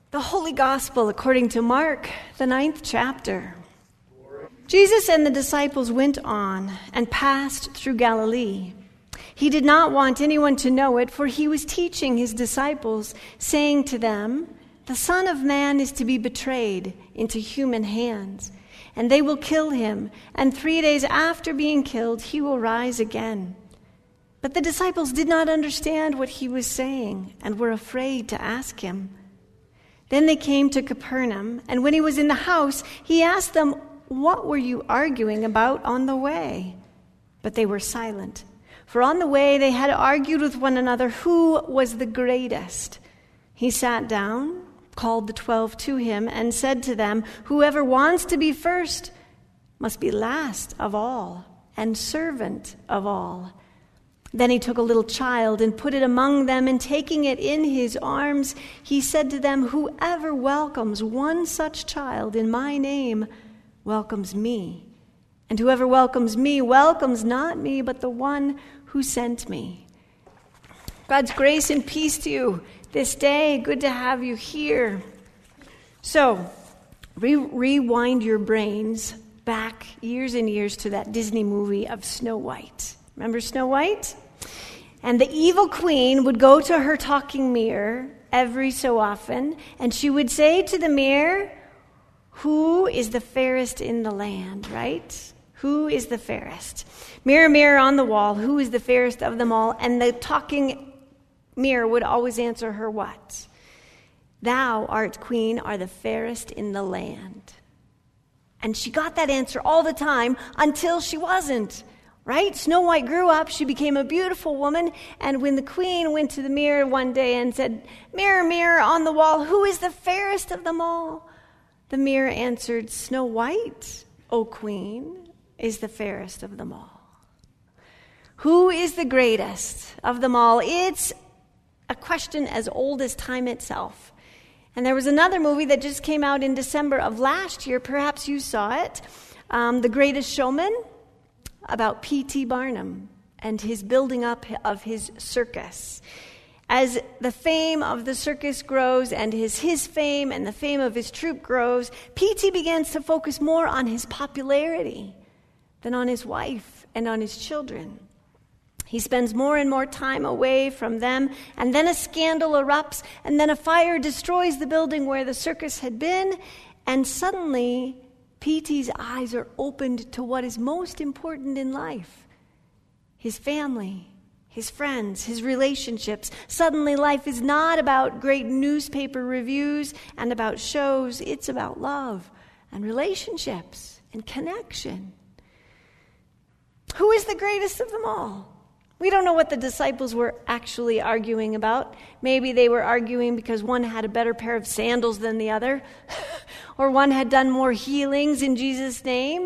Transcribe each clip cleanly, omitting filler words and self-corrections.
The Holy Gospel according to Mark, the 9th chapter. Jesus and the disciples went on and passed through Galilee. He did not want anyone to know it, for he was teaching his disciples, saying to them, "The Son of Man is to be betrayed into human hands, and they will kill him, and 3 days after being killed, he will rise again." But the disciples did not understand what he was saying and were afraid to ask him. Then they came to Capernaum, and when he was in the house, he asked them, "What were you arguing about on the way?" But they were silent, for on the way they had argued with one another who was the greatest. He sat down, called the 12 to him, and said to them, "Whoever wants to be first must be last of all and servant of all." Then he took a little child and put it among them, and taking it in his arms, he said to them, "Whoever welcomes one such child in my name welcomes me. And whoever welcomes me welcomes not me, but the one who sent me." God's grace and peace to you this day. Good to have you here. So, rewind your brains back years and years to that Disney movie of Snow White. Remember Snow White? And the evil queen would go to her talking mirror every so often, and she would say to the mirror, "Who is the fairest in the land?" Right? Who is the fairest? "Mirror, mirror on the wall, who is the fairest of them all?" And the talking mirror would always answer her what? "Thou art queen, are the fairest in the land." And she got that answer all the time until she wasn't. Right? Snow White grew up, she became a beautiful woman, and when the queen went to the mirror one day and said, "Mirror, mirror on the wall, who is the fairest of them all?" the mirror answered, "Snow White, O queen, is the fairest of them all." Who is the greatest of them all? It's a question as old as time itself. And there was another movie that just came out in December of last year, perhaps you saw it, The Greatest Showman, about P.T. Barnum and his building up of his circus. As the fame of the circus grows and his fame and the fame of his troupe grows, P.T. begins to focus more on his popularity than on his wife and on his children. He spends more and more time away from them, and then a scandal erupts, and then a fire destroys the building where the circus had been, and suddenly P.T.'s eyes are opened to what is most important in life: his family, his friends, his relationships. Suddenly life is not about great newspaper reviews and about shows. It's about love and relationships and connection. Who is the greatest of them all? We don't know what the disciples were actually arguing about. Maybe they were arguing because one had a better pair of sandals than the other, or one had done more healings in Jesus' name.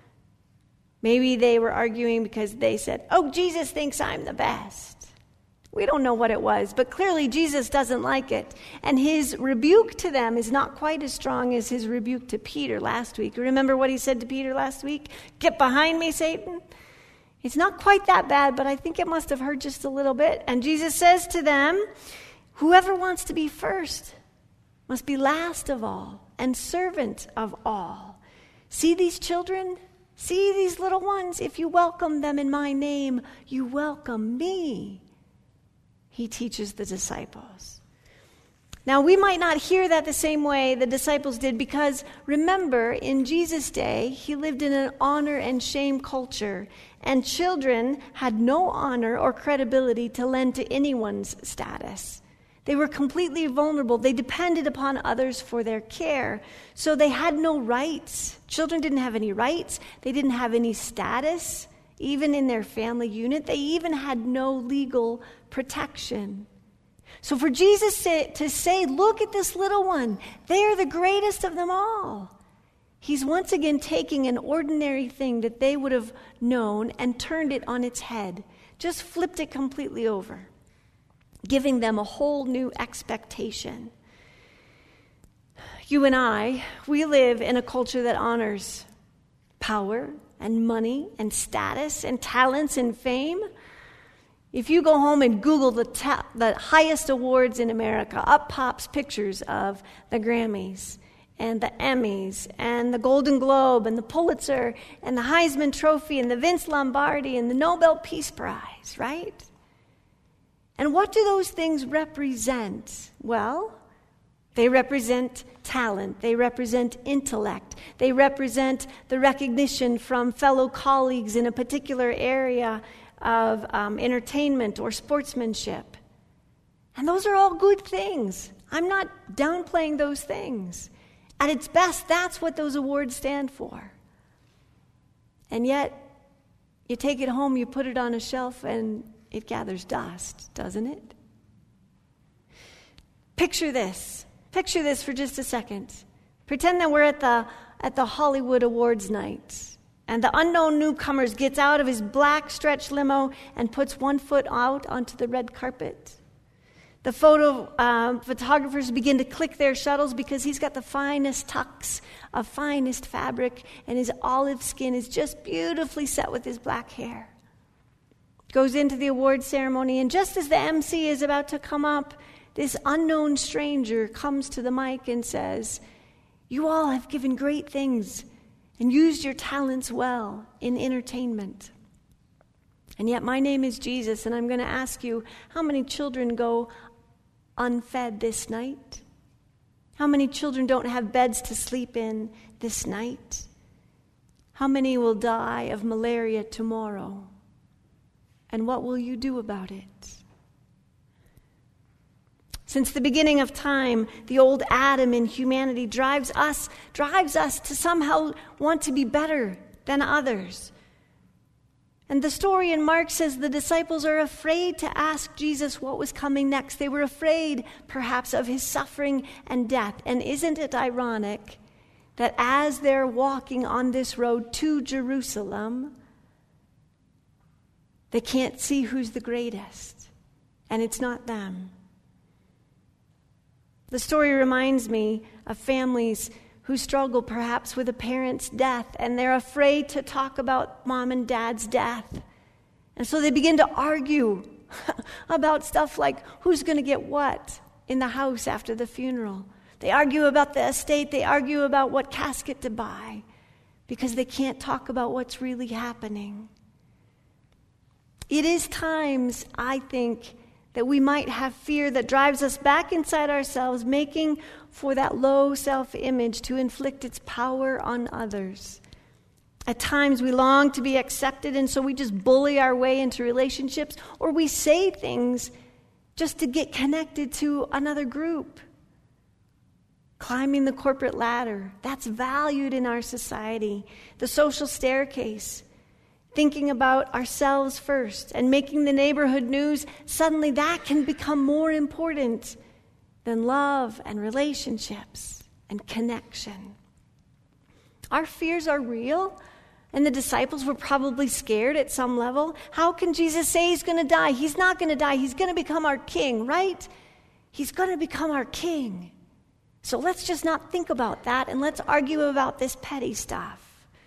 Maybe they were arguing because they said, "Oh, Jesus thinks I'm the best." We don't know what it was, but clearly Jesus doesn't like it. And his rebuke to them is not quite as strong as his rebuke to Peter last week. Remember what he said to Peter last week? "Get behind me, Satan." It's not quite that bad, but I think it must have hurt just a little bit. And Jesus says to them, "Whoever wants to be first must be last of all and servant of all." See these children? See these little ones? If you welcome them in my name, you welcome me, he teaches the disciples. Now, we might not hear that the same way the disciples did, because remember, in Jesus' day, he lived in an honor and shame culture, and children had no honor or credibility to lend to anyone's status. They were completely vulnerable. They depended upon others for their care, so they had no rights. Children didn't have any rights. They didn't have any status, even in their family unit. They even had no legal protection. So for Jesus to say, "Look at this little one, they are the greatest of them all," he's once again taking an ordinary thing that they would have known and turned it on its head, just flipped it completely over, giving them a whole new expectation. You and I, we live in a culture that honors power and money and status and talents and fame. If you go home and Google the highest awards in America, up pops pictures of the Grammys and the Emmys and the Golden Globe and the Pulitzer and the Heisman Trophy and the Vince Lombardi and the Nobel Peace Prize, right? And what do those things represent? Well, they represent talent. They represent intellect. They represent the recognition from fellow colleagues in a particular area of entertainment or sportsmanship. And those are all good things. I'm not downplaying those things. At its best, that's what those awards stand for. And yet, you take it home, you put it on a shelf, and it gathers dust, doesn't it? Picture this. Picture this for just a second. Pretend that we're at the Hollywood Awards night. And the unknown newcomer gets out of his black stretch limo and puts one foot out onto the red carpet. The photographers begin to click their shuttles because he's got the finest tux of finest fabric, and his olive skin is just beautifully set with his black hair. Goes into the award ceremony, and just as the MC is about to come up, this unknown stranger comes to the mic and says, "You all have given great things and used your talents well in entertainment. And yet my name is Jesus, and I'm going to ask you, how many children go unfed this night? How many children don't have beds to sleep in this night? How many will die of malaria tomorrow? And what will you do about it?" Since the beginning of time, the old Adam in humanity drives us to somehow want to be better than others. And the story in Mark says the disciples are afraid to ask Jesus what was coming next. They were afraid, perhaps, of his suffering and death. And isn't it ironic that as they're walking on this road to Jerusalem, they can't see who's the greatest, and it's not them. The story reminds me of families who struggle perhaps with a parent's death, and they're afraid to talk about mom and dad's death. And so they begin to argue about stuff like who's going to get what in the house after the funeral. They argue about the estate. They argue about what casket to buy because they can't talk about what's really happening. It is times, I think, that we might have fear that drives us back inside ourselves, making for that low self-image to inflict its power on others. At times we long to be accepted, and so we just bully our way into relationships, or we say things just to get connected to another group. Climbing the corporate ladder, that's valued in our society. The social staircase. Thinking about ourselves first and making the neighborhood news, suddenly that can become more important than love and relationships and connection. Our fears are real, and the disciples were probably scared at some level. How can Jesus say he's going to die? He's not going to die. He's going to become our king, right? He's going to become our king. So let's just not think about that, and let's argue about this petty stuff.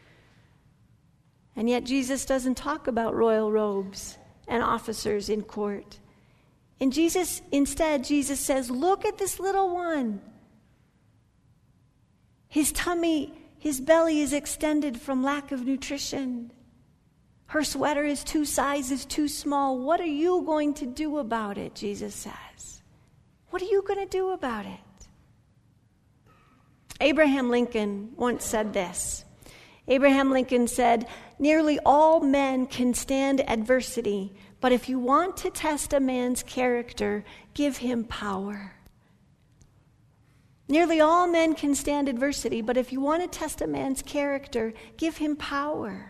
And yet Jesus doesn't talk about royal robes and officers in court. And instead, Jesus says, look at this little one. His tummy, his belly is extended from lack of nutrition. Her sweater is 2 sizes too small. What are you going to do about it, Jesus says? What are you going to do about it? Abraham Lincoln once said this. Abraham Lincoln said, "Nearly all men can stand adversity, but if you want to test a man's character, give him power." Nearly all men can stand adversity, but if you want to test a man's character, give him power.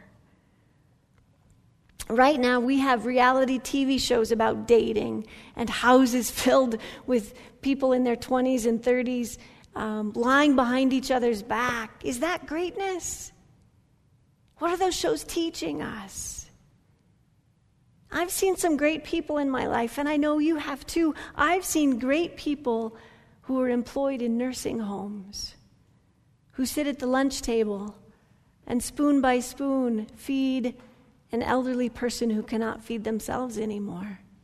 Right now, we have reality TV shows about dating and houses filled with people in their 20s and 30s lying behind each other's back. Is that greatness? What are those shows teaching us? I've seen some great people in my life, and I know you have too. I've seen great people who are employed in nursing homes, who sit at the lunch table and spoon by spoon feed an elderly person who cannot feed themselves anymore.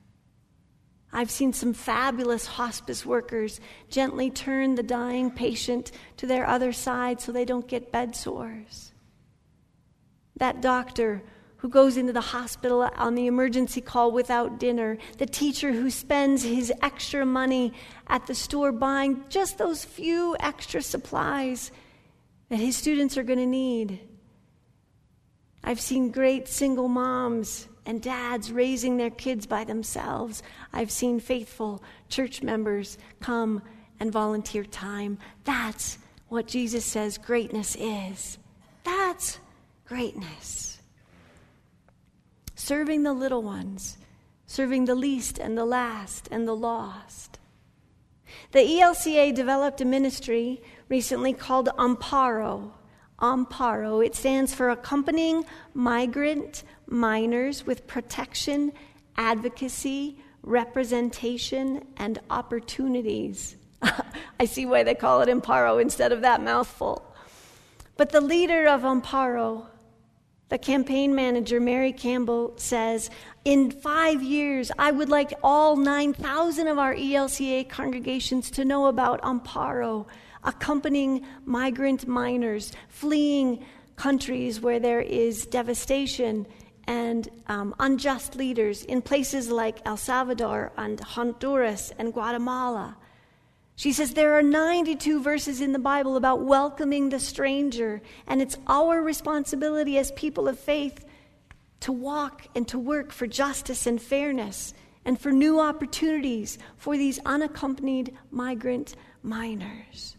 I've seen some fabulous hospice workers gently turn the dying patient to their other side so they don't get bed sores. That doctor who goes into the hospital on the emergency call without dinner, the teacher who spends his extra money at the store buying just those few extra supplies that his students are going to need. I've seen great single moms and dads raising their kids by themselves. I've seen faithful church members come and volunteer time. That's what Jesus says greatness is. That's greatness. Serving the little ones, serving the least and the last and the lost. The ELCA developed a ministry recently called Amparo. Amparo. It stands for Accompanying Migrant Minors with Protection, Advocacy, Representation, and Opportunities. I see why they call it Amparo instead of that mouthful. But the leader of Amparo, the campaign manager, Mary Campbell, says, in 5 years, I would like all 9,000 of our ELCA congregations to know about Amparo, accompanying migrant minors, fleeing countries where there is devastation and unjust leaders in places like El Salvador and Honduras and Guatemala. She says there are 92 verses in the Bible about welcoming the stranger, and it's our responsibility as people of faith to walk and to work for justice and fairness and for new opportunities for these unaccompanied migrant minors.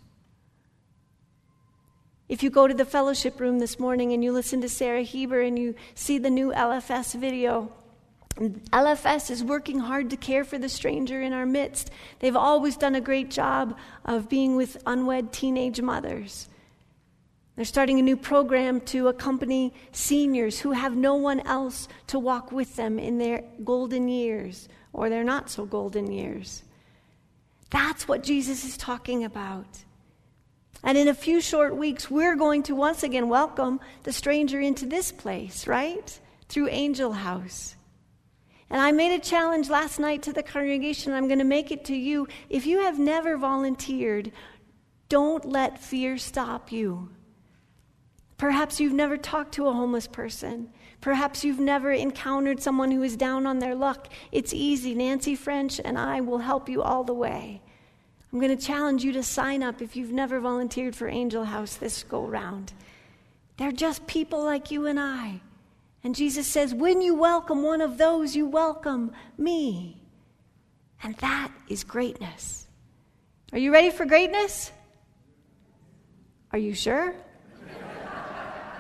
If you go to the fellowship room this morning and you listen to Sarah Heber and you see the new LFS video, LFS is working hard to care for the stranger in our midst. They've always done a great job of being with unwed teenage mothers. They're starting a new program to accompany seniors who have no one else to walk with them in their golden years or their not so golden years. That's what Jesus is talking about. And in a few short weeks, we're going to once again welcome the stranger into this place, right? Through Angel House. And I made a challenge last night to the congregation. I'm going to make it to you. If you have never volunteered, don't let fear stop you. Perhaps you've never talked to a homeless person. Perhaps you've never encountered someone who is down on their luck. It's easy. Nancy French and I will help you all the way. I'm going to challenge you to sign up if you've never volunteered for Angel House this go-round. They're just people like you and I. And Jesus says, when you welcome one of those, you welcome me. And that is greatness. Are you ready for greatness? Are you sure?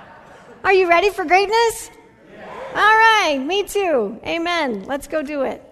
Are you ready for greatness? Yeah. All right, me too. Amen. Let's go do it.